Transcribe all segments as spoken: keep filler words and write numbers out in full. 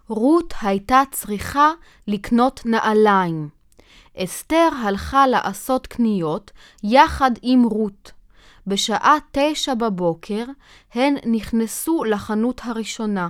רות הייתה צריכה לקנות נעליים. אסתר הלכה לעשות קניות יחד עם רות. בשעה תשע בבוקר הן נכנסו לחנות הראשונה.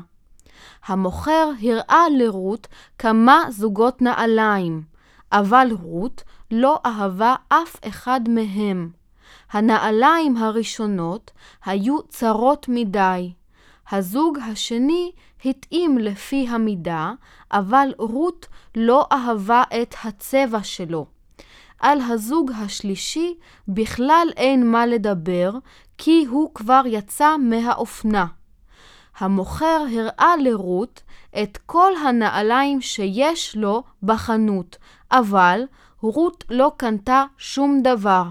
המוכר הראה לרות כמה זוגות נעליים, אבל רות לא אהבה אף אחד מהם. הנעליים הראשונות היו צרות מדי. הזוג השני התאים לפי המידה, אבל רות לא אהבה את הצבע שלו. על הזוג השלישי בכלל אין מה לדבר, כי הוא כבר יצא מהאופנה. המוכר הראה לרות את כל הנעליים שיש לו בחנות, אבל רות לא קנתה שום דבר.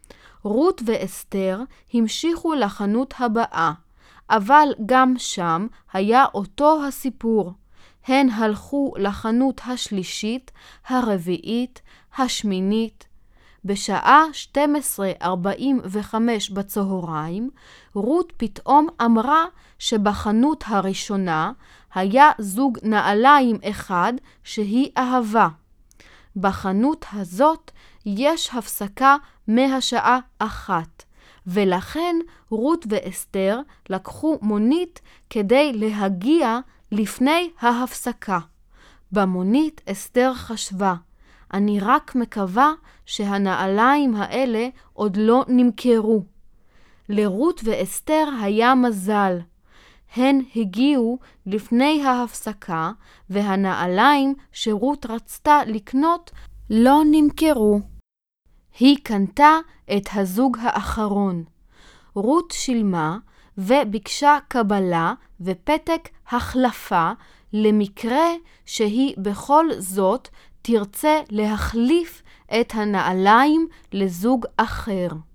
רות ואסתר המשיכו לחנות הבאה, אבל גם שם היה אותו הסיפור. הן הלכו לחנות השלישית, הרביעית, השמינית. בשעה שתים עשרה ארבעים וחמש בצהריים, רות פתאום אמרה שבחנות הראשונה היה זוג נעליים אחד שהיא אהבה. בחנות הזאת יש הפסקה מהשעה אחת, ולכן רות ואסתר לקחו מונית כדי להגיע לפני ההפסקה. במונית אסתר חשבה, אני רק מקווה שהנעליים האלה עוד לא נמכרו. לרות ואסתר היה מזל. הן הגיעו לפני ההפסקה, והנעליים שרות רצתה לקנות לא נמכרו. היא קנתה את הזוג האחרון. רות שילמה וביקשה קבלה ופתק החלפה למקרה שהיא בכל זאת תרצה להחליף את הנעליים לזוג אחר.